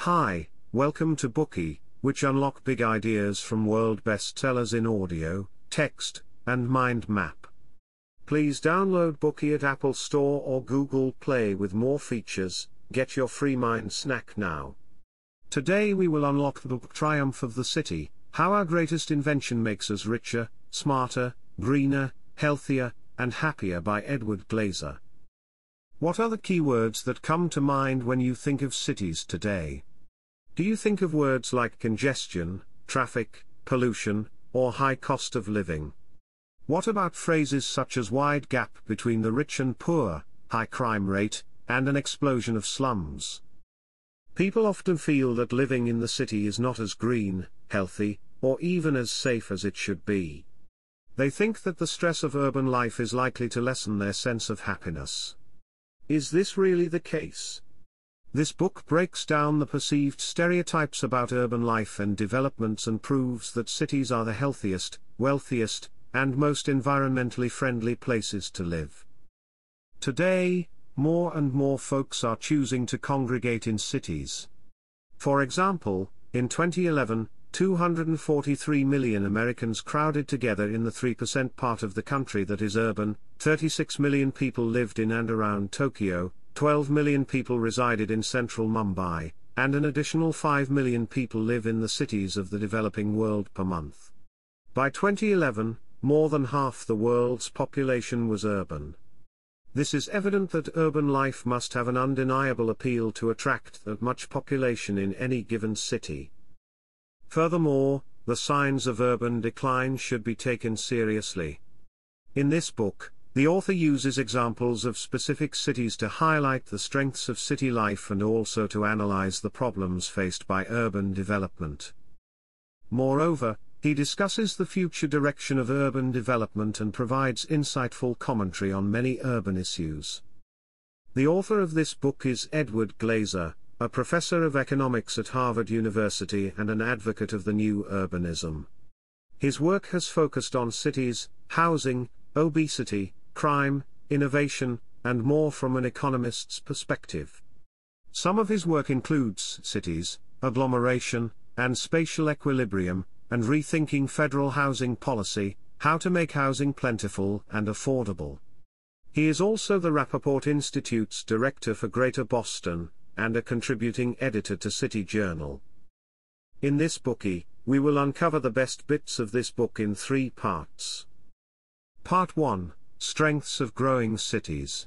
Hi, welcome to Bookey, which unlock big ideas from world bestsellers in audio, text, and mind map. Please download Bookey at Apple Store or Google Play with more features. Get your free mind snack now. Today we will unlock the book Triumph of the City, How Our Greatest Invention Makes Us Richer, Smarter, Greener, Healthier, and Happier by Edward Glaeser. What are the keywords that come to mind when you think of cities today? Do you think of words like congestion, traffic, pollution, or high cost of living? What about phrases such as wide gap between the rich and poor, high crime rate, and an explosion of slums? People often feel that living in the city is not as green, healthy, or even as safe as it should be. They think that the stress of urban life is likely to lessen their sense of happiness. Is this really the case? This book breaks down the perceived stereotypes about urban life and developments and proves that cities are the healthiest, wealthiest, and most environmentally friendly places to live. Today, more and more folks are choosing to congregate in cities. For example, in 2011, 243 million Americans crowded together in the 3% part of the country that is urban, 36 million people lived in and around Tokyo, 12 million people resided in central Mumbai, and an additional 5 million people live in the cities of the developing world per month. By 2011, more than half the world's population was urban. This is evident that urban life must have an undeniable appeal to attract that much population in any given city. Furthermore, the signs of urban decline should be taken seriously. In this book, the author uses examples of specific cities to highlight the strengths of city life and also to analyze the problems faced by urban development. Moreover, he discusses the future direction of urban development and provides insightful commentary on many urban issues. The author of this book is Edward Glaeser, a professor of economics at Harvard University and an advocate of the new urbanism. His work has focused on cities, housing, obesity, crime, innovation, and more from an economist's perspective. Some of his work includes cities, agglomeration, and spatial equilibrium, and rethinking federal housing policy, how to make housing plentiful and affordable. He is also the Rappaport Institute's director for Greater Boston, and a contributing editor to City Journal. In this Bookey, we will uncover the best bits of this book in 3 parts. Part 1, Strengths of Growing Cities.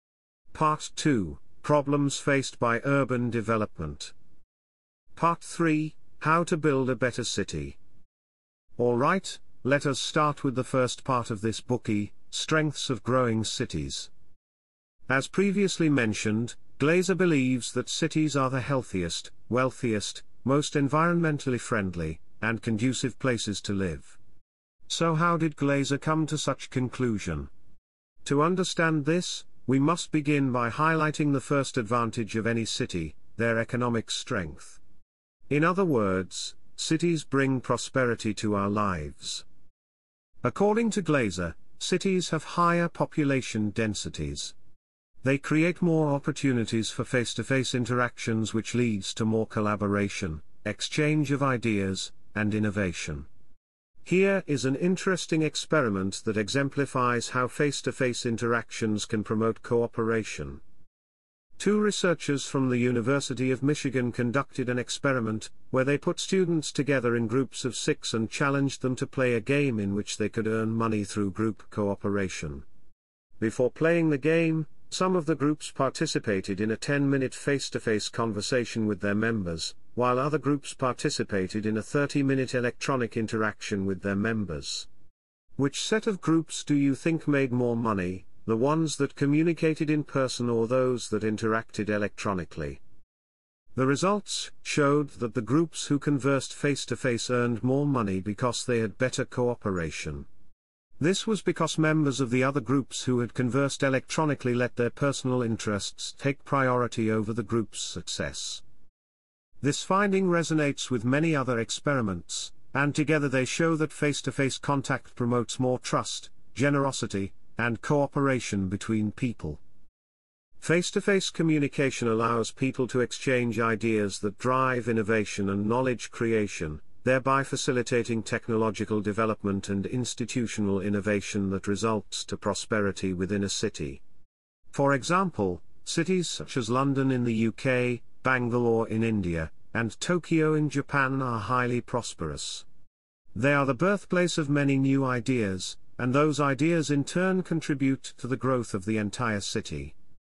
Part 2, Problems Faced by Urban Development. Part 3, How to Build a Better City. Alright, let us start with the first part of this Bookey, Strengths of Growing Cities. As previously mentioned, Glaeser believes that cities are the healthiest, wealthiest, most environmentally friendly, and conducive places to live. So how did Glaeser come to such conclusion? To understand this, we must begin by highlighting the first advantage of any city, their economic strength. In other words, cities bring prosperity to our lives. According to Glaeser, cities have higher population densities. They create more opportunities for face-to-face interactions, which leads to more collaboration, exchange of ideas, and innovation. Here is an interesting experiment that exemplifies how face-to-face interactions can promote cooperation. 2 researchers from the University of Michigan conducted an experiment, where they put students together in groups of 6 and challenged them to play a game in which they could earn money through group cooperation. Before playing the game, some of the groups participated in a 10-minute face-to-face conversation with their members, while other groups participated in a 30-minute electronic interaction with their members. Which set of groups do you think made more money, the ones that communicated in person or those that interacted electronically? The results showed that the groups who conversed face-to-face earned more money because they had better cooperation. This was because members of the other groups who had conversed electronically let their personal interests take priority over the group's success. This finding resonates with many other experiments, and together they show that face-to-face contact promotes more trust, generosity, and cooperation between people. Face-to-face communication allows people to exchange ideas that drive innovation and knowledge creation, thereby facilitating technological development and institutional innovation that results to prosperity within a city. For example, cities such as London in the UK, Bangalore in India, and Tokyo in Japan are highly prosperous. They are the birthplace of many new ideas, and those ideas in turn contribute to the growth of the entire city.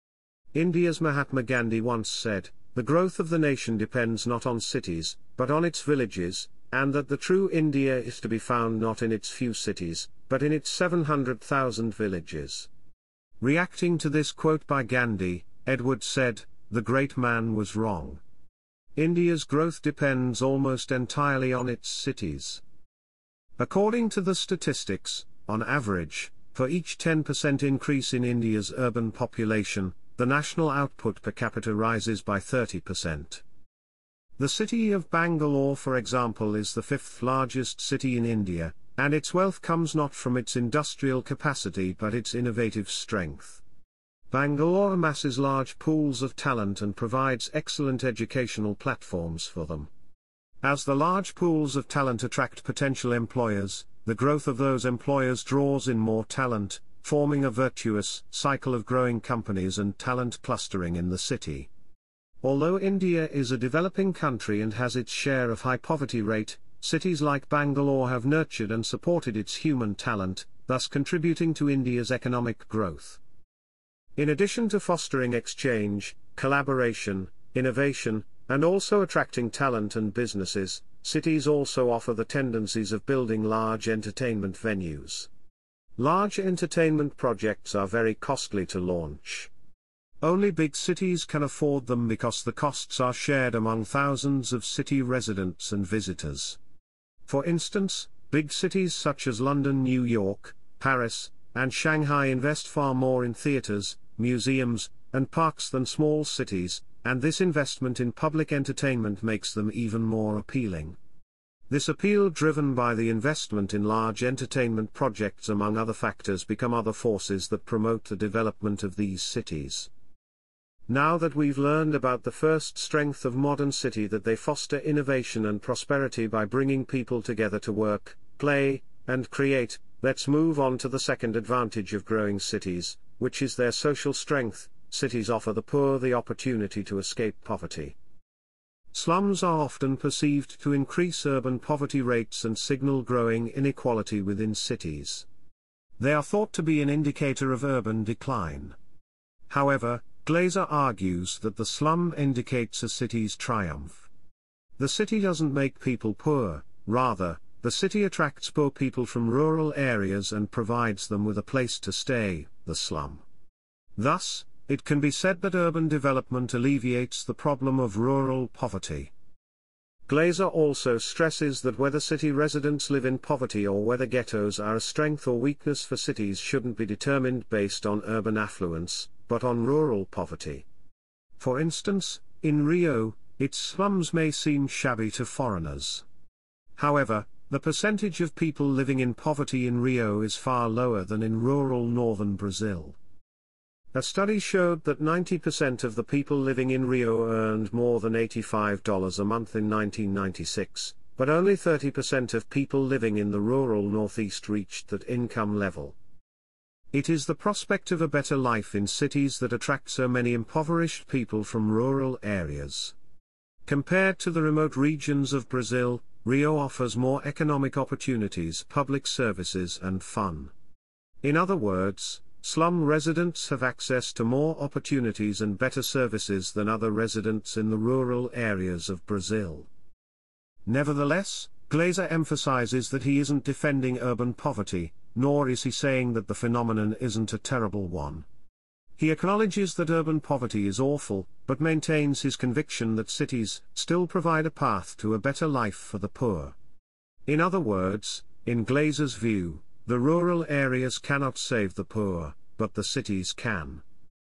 India's Mahatma Gandhi once said, "The growth of the nation depends not on cities, but on its villages, and that the true India is to be found not in its few cities, but in its 700,000 villages." Reacting to this quote by Gandhi, Edward said, "The great man was wrong. India's growth depends almost entirely on its cities." According to the statistics, on average, for each 10% increase in India's urban population, the national output per capita rises by 30%. The city of Bangalore, for example, is the fifth largest city in India, and its wealth comes not from its industrial capacity but its innovative strength. Bangalore amasses large pools of talent and provides excellent educational platforms for them. As the large pools of talent attract potential employers, the growth of those employers draws in more talent, forming a virtuous cycle of growing companies and talent clustering in the city. Although India is a developing country and has its share of high poverty rate, cities like Bangalore have nurtured and supported its human talent, thus contributing to India's economic growth. In addition to fostering exchange, collaboration, innovation, and also attracting talent and businesses, cities also offer the tendencies of building large entertainment venues. Large entertainment projects are very costly to launch. Only big cities can afford them because the costs are shared among thousands of city residents and visitors. For instance, big cities such as London, New York, Paris, and Shanghai invest far more in theaters, museums, and parks than small cities, and this investment in public entertainment makes them even more appealing. This appeal, driven by the investment in large entertainment projects among other factors, become other forces that promote the development of these cities. Now that we've learned about the first strength of modern city, that they foster innovation and prosperity by bringing people together to work, play, and create, let's move on to the second advantage of growing cities, which is their social strength. Cities offer the poor the opportunity to escape poverty. Slums are often perceived to increase urban poverty rates and signal growing inequality within cities. They are thought to be an indicator of urban decline. However, Glaser argues that the slum indicates a city's triumph. The city doesn't make people poor, rather, the city attracts poor people from rural areas and provides them with a place to stay, the slum. Thus, it can be said that urban development alleviates the problem of rural poverty. Glaser also stresses that whether city residents live in poverty or whether ghettos are a strength or weakness for cities shouldn't be determined based on urban affluence, but on rural poverty. For instance, in Rio, its slums may seem shabby to foreigners. However, the percentage of people living in poverty in Rio is far lower than in rural northern Brazil. A study showed that 90% of the people living in Rio earned more than $85 a month in 1996, but only 30% of people living in the rural Northeast reached that income level. It is the prospect of a better life in cities that attract so many impoverished people from rural areas. Compared to the remote regions of Brazil, Rio offers more economic opportunities, public services, and fun. In other words, slum residents have access to more opportunities and better services than other residents in the rural areas of Brazil. Nevertheless, Glaser emphasizes that he isn't defending urban poverty, nor is he saying that the phenomenon isn't a terrible one. He acknowledges that urban poverty is awful, but maintains his conviction that cities still provide a path to a better life for the poor. In other words, in Glaser's view, the rural areas cannot save the poor, but the cities can.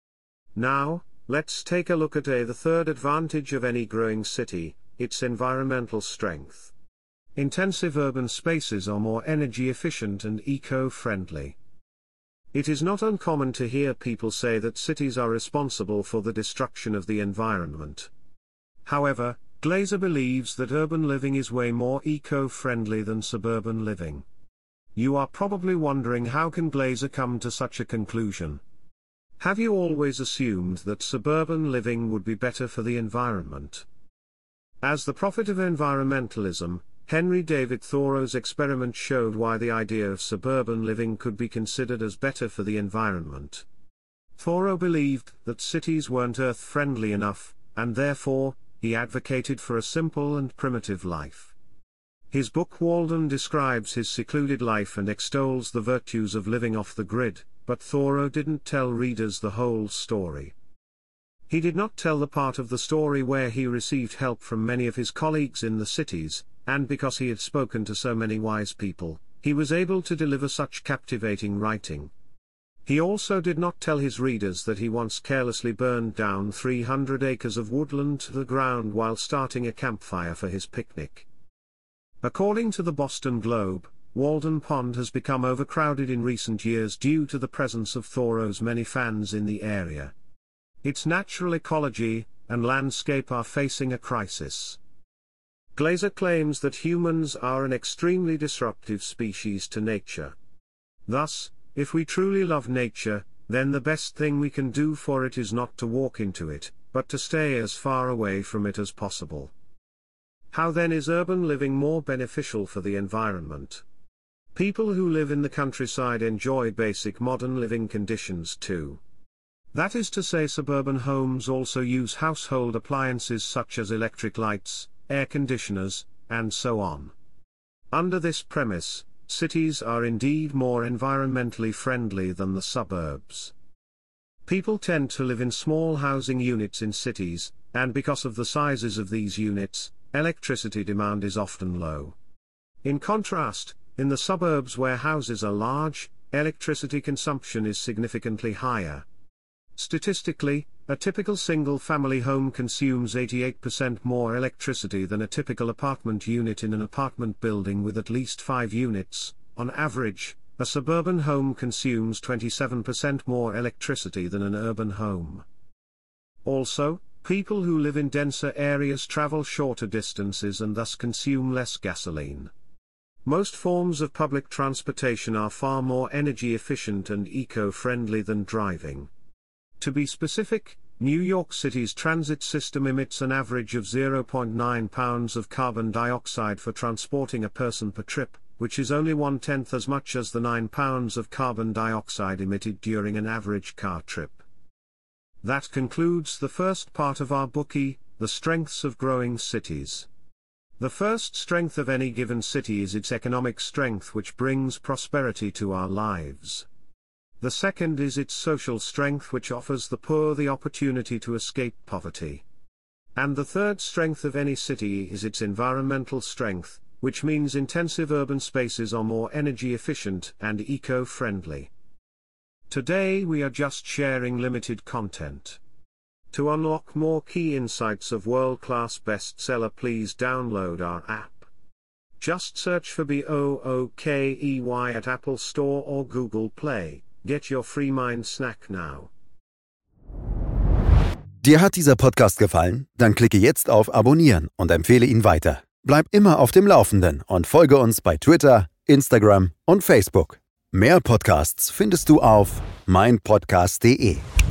Now, let's take a look at the third advantage of any growing city, its environmental strength. Intensive urban spaces are more energy efficient and eco-friendly. It is not uncommon to hear people say that cities are responsible for the destruction of the environment. However, Glazer believes that urban living is way more eco-friendly than suburban living. You are probably wondering, how can Glazer come to such a conclusion? Have you always assumed that suburban living would be better for the environment? As the prophet of environmentalism, Henry David Thoreau's experiment showed why the idea of suburban living could be considered as better for the environment. Thoreau believed that cities weren't earth-friendly enough, and therefore, he advocated for a simple and primitive life. His book Walden describes his secluded life and extols the virtues of living off the grid, but Thoreau didn't tell readers the whole story. He did not tell the part of the story where he received help from many of his colleagues in the cities, and because he had spoken to so many wise people, he was able to deliver such captivating writing. He also did not tell his readers that he once carelessly burned down 300 acres of woodland to the ground while starting a campfire for his picnic. According to the Boston Globe, Walden Pond has become overcrowded in recent years due to the presence of Thoreau's many fans in the area. Its natural ecology and landscape are facing a crisis. Glazer claims that humans are an extremely disruptive species to nature. Thus, if we truly love nature, then the best thing we can do for it is not to walk into it, but to stay as far away from it as possible. How then is urban living more beneficial for the environment? People who live in the countryside enjoy basic modern living conditions too. That is to say, suburban homes also use household appliances such as electric lights, air conditioners, and so on. Under this premise, cities are indeed more environmentally friendly than the suburbs. People tend to live in small housing units in cities, and because of the sizes of these units, electricity demand is often low. In contrast, in the suburbs where houses are large, electricity consumption is significantly higher. Statistically, a typical single-family home consumes 88% more electricity than a typical apartment unit in an apartment building with at least 5 units. On average, a suburban home consumes 27% more electricity than an urban home. Also, people who live in denser areas travel shorter distances and thus consume less gasoline. Most forms of public transportation are far more energy efficient and eco-friendly than driving. To be specific, New York City's transit system emits an average of 0.9 pounds of carbon dioxide for transporting a person per trip, which is only 1/10 as much as the 9 pounds of carbon dioxide emitted during an average car trip. That concludes the first part of our bookie, The Strengths of Growing Cities. The first strength of any given city is its economic strength, which brings prosperity to our lives. The second is its social strength, which offers the poor the opportunity to escape poverty. And the third strength of any city is its environmental strength, which means intensive urban spaces are more energy efficient and eco-friendly. Today we are just sharing limited content. To unlock more key insights of world-class bestseller, please download our app. Just search for BOOKEY at Apple Store or Google Play. Get your free mind snack now. Dir hat dieser Podcast gefallen? Dann klicke jetzt auf Abonnieren und empfehle ihn weiter. Bleib immer auf dem Laufenden und folge uns bei Twitter, Instagram und Facebook. Mehr Podcasts findest du auf meinpodcast.de.